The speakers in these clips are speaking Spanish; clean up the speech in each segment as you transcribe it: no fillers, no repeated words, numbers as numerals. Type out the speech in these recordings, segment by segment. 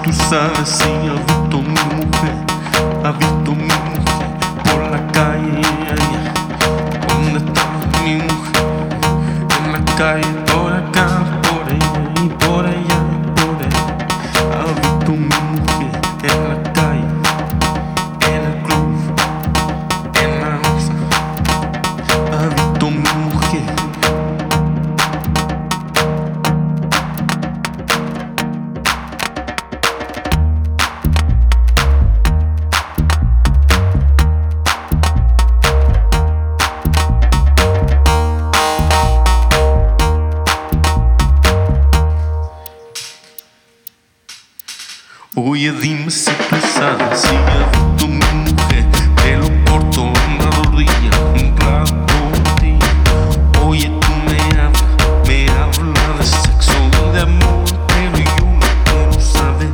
tú sabes si ha visto mi mujer, ha visto mi mujer por la calle. ¿Dónde está mi mujer? En la calle, por acá, por ella y por allá, por ella. Ha visto mi mujer en la calle, en el club, en la mesa. Ha visto mi mujer. Oye, dime si tú sabes si ha visto mi mujer, pelo corto, una rodilla, un rato de ti. Oye, tú me hablas de sexo, de amor, pero yo no quiero saber.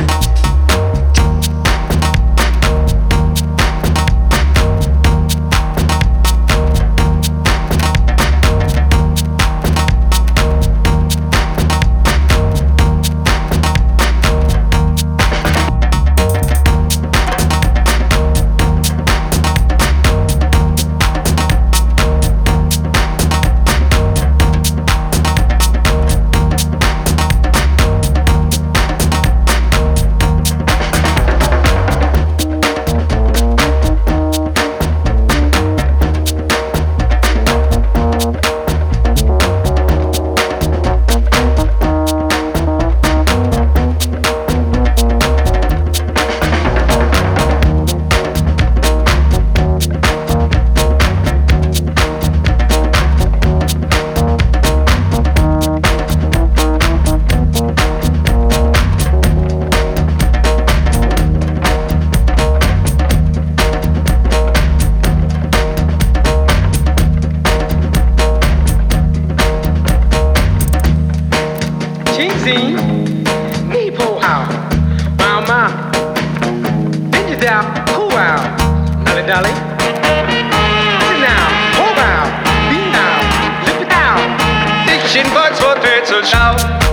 Cheesy, me pull out, wow, ma, bend you down, cool out, dolly dolly, sit down, hold out, be now, lift it down, diction bugs for threats or shout.